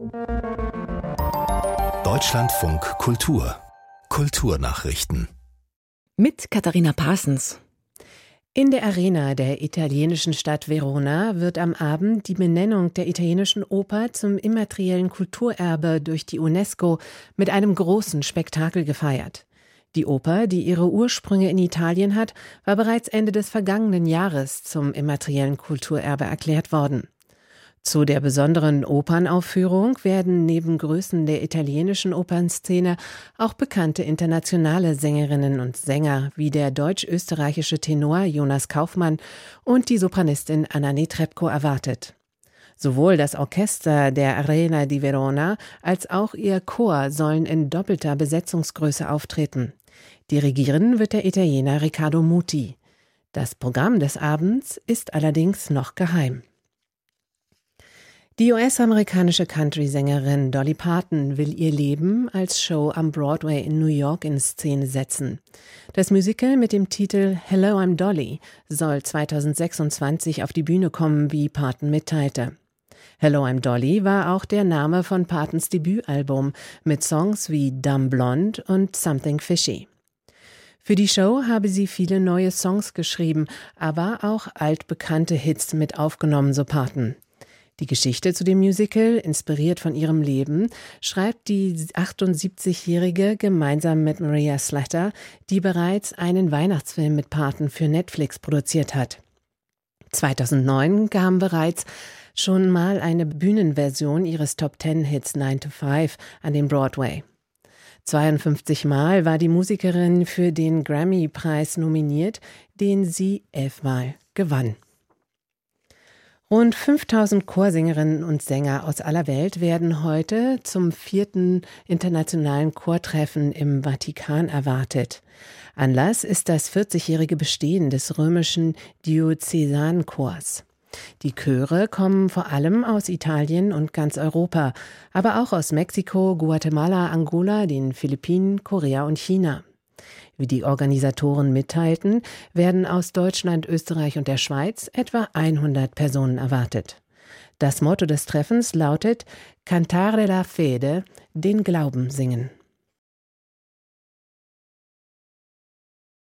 Deutschlandfunk Kultur. Kulturnachrichten. Mit Katharina Parsons. In der Arena der italienischen Stadt Verona wird am Abend die Benennung der italienischen Oper zum immateriellen Kulturerbe durch die UNESCO mit einem großen Spektakel gefeiert. Die Oper, die ihre Ursprünge in Italien hat, war bereits Ende des vergangenen Jahres zum immateriellen Kulturerbe erklärt worden. Zu der besonderen Opernaufführung werden neben Größen der italienischen Opernszene auch bekannte internationale Sängerinnen und Sänger wie der deutsch-österreichische Tenor Jonas Kaufmann und die Sopranistin Anna Netrebko erwartet. Sowohl das Orchester der Arena di Verona als auch ihr Chor sollen in doppelter Besetzungsgröße auftreten. Dirigieren wird der Italiener Riccardo Muti. Das Programm des Abends ist allerdings noch geheim. Die US-amerikanische Country-Sängerin Dolly Parton will ihr Leben als Show am Broadway in New York in Szene setzen. Das Musical mit dem Titel Hello, I'm Dolly soll 2026 auf die Bühne kommen, wie Parton mitteilte. Hello, I'm Dolly war auch der Name von Partons Debütalbum mit Songs wie Dumb Blonde und Something Fishy. Für die Show habe sie viele neue Songs geschrieben, aber auch altbekannte Hits mit aufgenommen, so Parton. Die Geschichte zu dem Musical, inspiriert von ihrem Leben, schreibt die 78-Jährige gemeinsam mit Maria Slater, die bereits einen Weihnachtsfilm mit Parton für Netflix produziert hat. 2009 kam bereits schon mal eine Bühnenversion ihres Top-10-Hits 9 to 5 an den Broadway. 52 Mal war die Musikerin für den Grammy-Preis nominiert, den sie 11 Mal gewann. Rund 5000 Chorsängerinnen und Sänger aus aller Welt werden heute zum 4. internationalen Chortreffen im Vatikan erwartet. Anlass ist das 40-jährige Bestehen des römischen Diözesanchors. Die Chöre kommen vor allem aus Italien und ganz Europa, aber auch aus Mexiko, Guatemala, Angola, den Philippinen, Korea und China. Wie die Organisatoren mitteilten, werden aus Deutschland, Österreich und der Schweiz etwa 100 Personen erwartet. Das Motto des Treffens lautet Cantare la Fede, den Glauben singen.